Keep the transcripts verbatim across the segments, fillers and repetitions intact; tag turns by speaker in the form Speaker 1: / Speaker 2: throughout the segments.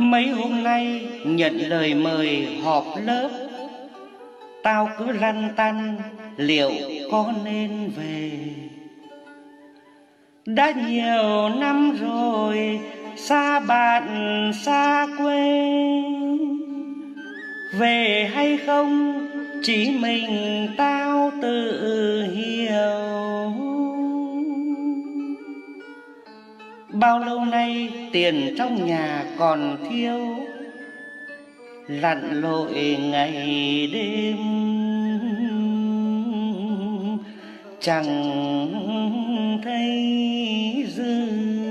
Speaker 1: Mấy hôm nay nhận lời mời họp lớp, tao cứ lăn tăn liệu có nên về. Đã nhiều năm rồi xa bạn xa quê, về hay không chỉ mình tao tự hiểu. Bao lâu nay tiền trong nhà còn thiếu, lặn lội ngày đêm chẳng thấy dư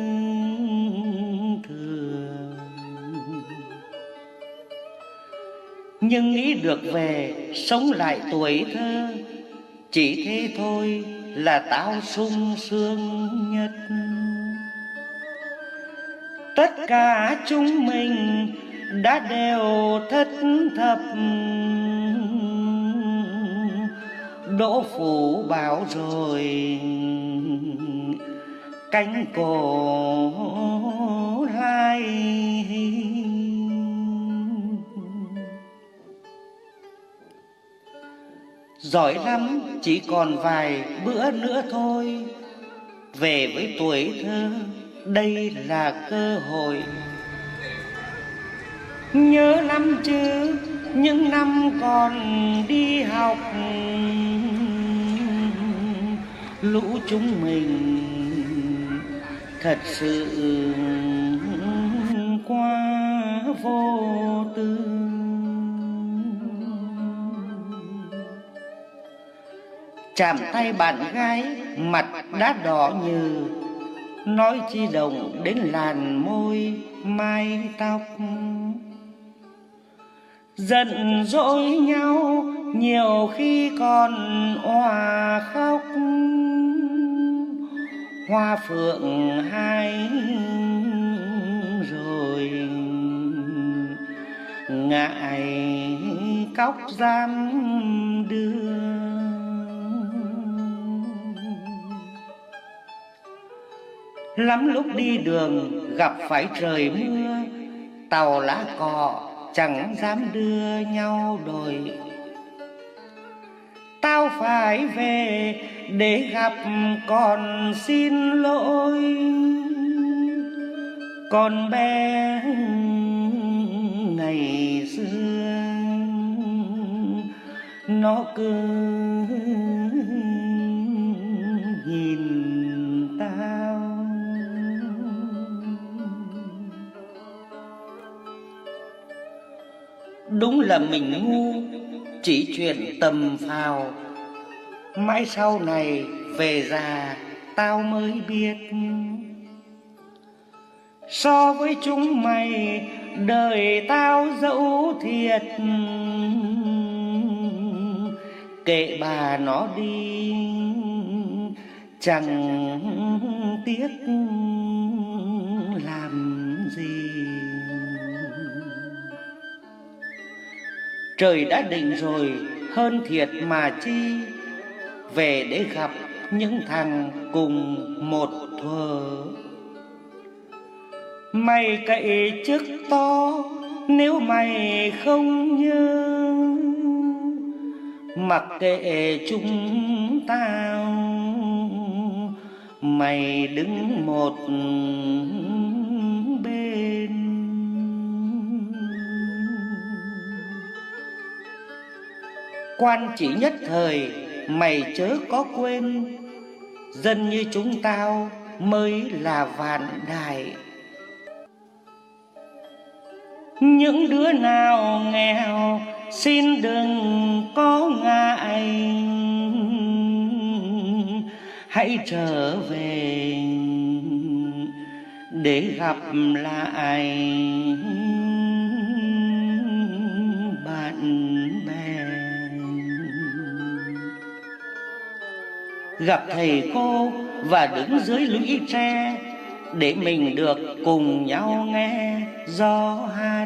Speaker 1: thừa. Nhưng nghĩ được về sống lại tuổi thơ, chỉ thế thôi là tao sung sướng nhất. Tất cả chúng mình đã đều thất thập, đỗ phủ bảo rồi cánh cổ lai. Giỏi lắm chỉ còn vài bữa nữa thôi, về với tuổi thơ đây là cơ hội. Nhớ lắm chứ những năm còn đi học, lũ chúng mình thật sự quá vô tư. Chạm tay bạn gái mặt đã đỏ nhừ, nói chi đồng đến làn môi mai tóc. Giận dỗi nhau nhiều khi còn òa khóc, hoa phượng hai rồi ngại cóc dám đưa. Lắm lúc đi đường gặp phải trời mưa, tàu lá cọ chẳng dám đưa nhau đồi. Tao phải về để gặp còn xin lỗi, con bé ngày xưa nó cứ nhìn tao. Đúng là mình ngu, chỉ chuyện tầm phào, mãi sau này về già tao mới biết. So với chúng mày đời tao dẫu thiệt, kệ bà nó đi chẳng tiếc làm gì. Trời đã định rồi hơn thiệt mà chi, về để gặp những thằng cùng một thuở. Mày cậy chức to nếu mày không nhớ, mặc kệ chúng tao mày đứng một bên. Quan chỉ nhất thời mày chớ có quên, dân như chúng tao mới là vạn đại. Những đứa nào nghèo xin đừng có ngại, hãy trở về để gặp lại bạn bè. Gặp thầy cô và đứng dưới lũy tre, để mình được cùng nhau nghe gió hát.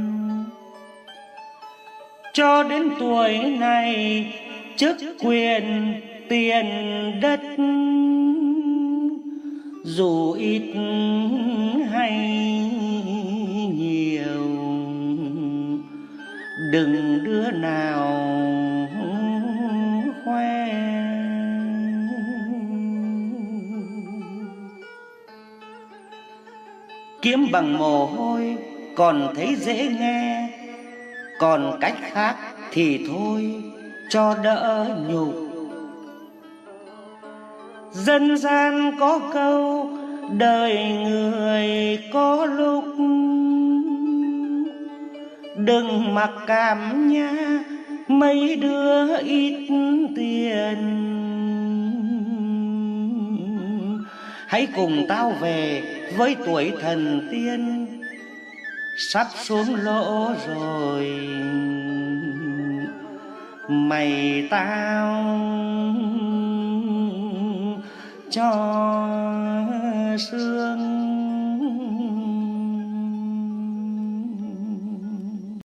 Speaker 1: Cho đến tuổi này chức quyền tiền đất, dù ít hay nhiều đừng đứa nào khoe. Kiếm bằng mồ hôi còn thấy dễ nghe, còn cách khác thì thôi cho đỡ nhục. Dân gian có câu đời người có lúc, đừng mặc cảm nha mấy đứa ít tiền. Hãy cùng tao về với tuổi thần tiên, sắp xuống lỗ rồi mày tao cho